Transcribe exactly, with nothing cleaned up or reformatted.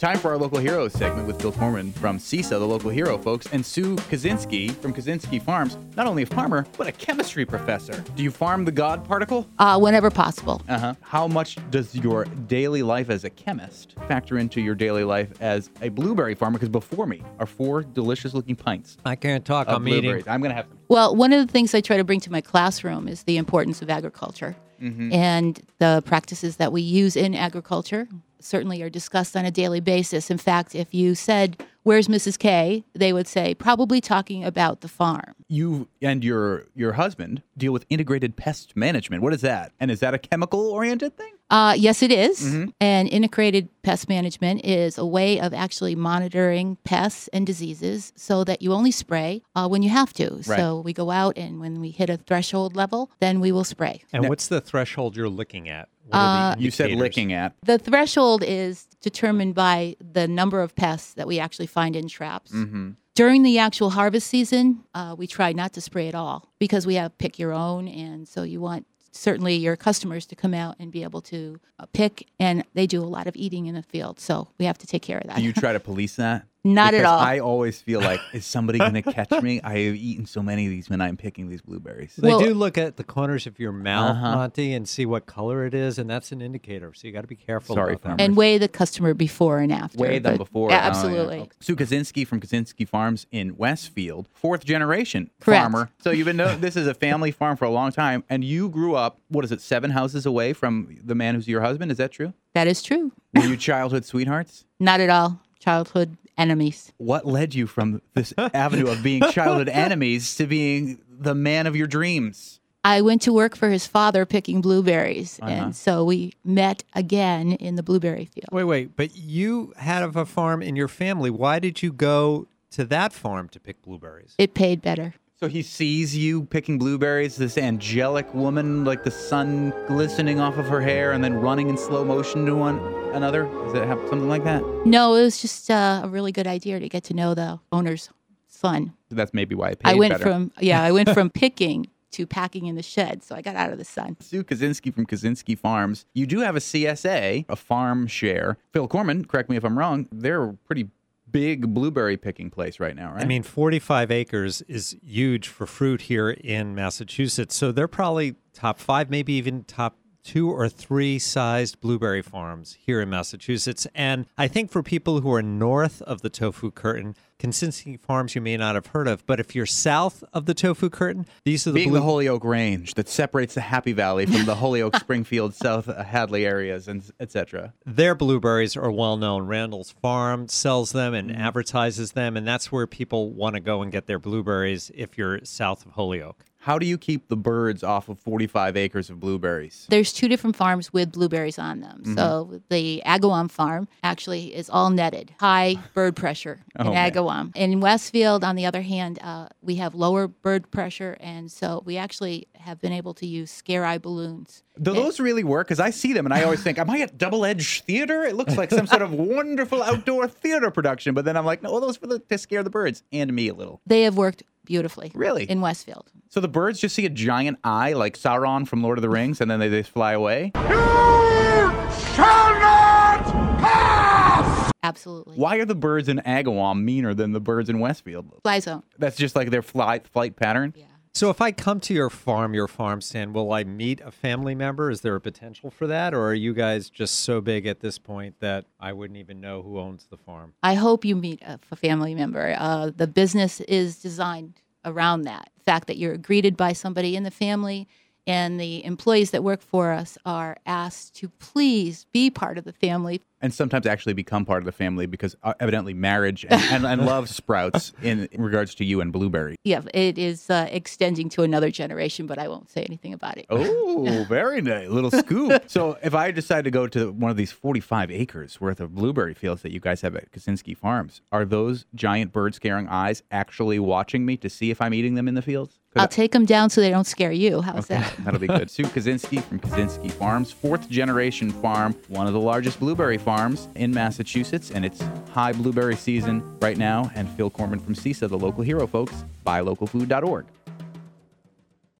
Time for our Local Heroes segment with Phil Corman from CISA, the local hero, folks, and Sue Kaczynski from Kaczynski Farms, not only a farmer, but a chemistry professor. Do you farm the God particle? Uh, whenever possible. Uh-huh. How much does your daily life as a chemist factor into your daily life as a blueberry farmer? Because before me are four delicious-looking pints I can't talk. of I'm blueberries. eating. I'm going to have some. Well, one of the things I try to bring to my classroom is the importance of agriculture. Mm-hmm. And the practices that we use in agriculture certainly are discussed on a daily basis. In fact, if you said, "Where's Missus K?" they would say, probably talking about the farm. You and your your husband deal with integrated pest management. What is that? And is that a chemical-oriented thing? Uh, yes, it is. Mm-hmm. And integrated pest management is a way of actually monitoring pests and diseases so that you only spray uh, when you have to. Right. So we go out, and when we hit a threshold level, then we will spray. And Now- what's the threshold you're looking at? What are the You said indicators? licking at. The threshold is determined by the number of pests that we actually find in traps. Mm-hmm. During the actual harvest season, uh, we try not to spray at all because we have pick your own, and so you want certainly your customers to come out and be able to uh, pick, and they do a lot of eating in the field, so we have to take care of that. Do you try to police that? Not at Because all. I always feel like, is somebody going to catch me? I have eaten so many of these when I'm picking these blueberries. They Well- do look at the corners of your mouth, Uh-huh. Monty, and see what color it is, and that's an indicator. So you got to be careful Sorry, about that. farmers. And weigh the customer before and after. Way them but- before. Yeah, Oh, absolutely. Okay. Sue Kaczynski from Kaczynski Farms in Westfield, fourth generation Correct. farmer. So you've been know this is a family farm for a long time, and you grew up, what is it, seven houses away from the man who's your husband? Is that true? That is true. Were you childhood sweethearts? Not at all. Childhood enemies. What led you from this avenue of being childhood enemies to being the man of your dreams? I went to work for his father picking blueberries, Uh-huh. and so we met again in the blueberry field. Wait, wait, but you had a farm in your family. Why did you go to that farm to pick blueberries? It paid better. So he sees you picking blueberries, this angelic woman, like the sun glistening off of her hair, and then running in slow motion to one another. Does it have something like that? No, it was just uh, a really good idea to get to know the owner's son. That's maybe why it paid I went better. from yeah, I went from picking to packing in the shed, so I got out of the sun. Sue Kaczynski from Kaczynski Farms. You do have a C S A, a farm share. Phil Corman, correct me if I'm wrong, they're a pretty big blueberry picking place right now, right? I mean, forty-five acres is huge for fruit here in Massachusetts. So they're probably top five, maybe even top two or three sized blueberry farms here in Massachusetts. And I think for people who are north of the tofu curtain, Kaczynski Farms you may not have heard of, but if you're south of the tofu curtain, these are the being blue- the Holyoke Range that separates the Happy Valley from the Holyoke, Springfield, South Hadley areas, and et cetera. Their blueberries are well known. Randall's Farm sells them and Mm-hmm. advertises them, and that's where people want to go and get their blueberries if you're south of Holyoke. How do you keep the birds off of forty-five acres of blueberries? There's two different farms with blueberries on them. Mm-hmm. So the Agawam farm actually is all netted, high bird pressure in Oh, man. Agawam. In Westfield, on the other hand, uh, we have lower bird pressure, and so we actually have been able to use scare eye balloons. Do those really work? Because I see them and I always think, am I at Double Edge Theater? It looks like some sort of wonderful outdoor theater production. But then I'm like, no, those for the, to scare the birds and me a little. They have worked beautifully. Really? In Westfield. So the birds just see a giant eye like Sauron from Lord of the Rings and then they just fly away? Absolutely. Why are the birds in Agawam meaner than the birds in Westfield? Fly zone. That's just like their flight flight pattern? Yeah. So if I come to your farm, your farm stand, will I meet a family member? Is there a potential for that? Or are you guys just so big at this point that I wouldn't even know who owns the farm? I hope you meet a, a family member. Uh, the business is designed around that. The fact that you're greeted by somebody in the family, and the employees that work for us are asked to please be part of the family. And sometimes actually become part of the family because uh, evidently marriage and, and, and love sprouts in, in regards to you and Blueberry. Yeah, it is uh, extending to another generation, but I won't say anything about it. Oh, very nice. Little scoop. So if I decide to go to one of these forty-five acres worth of blueberry fields that you guys have at Kaczynski Farms, are those giant bird-scaring eyes actually watching me to see if I'm eating them in the fields? 'Cause I'll take them down so they don't scare you. How's that? That'll be good. Sue Kaczynski from Kaczynski Farms, fourth generation farm, one of the largest blueberry farms in Massachusetts, and it's high blueberry season right now. And Phil Corman from CISA, the local hero, folks. buy local food dot org.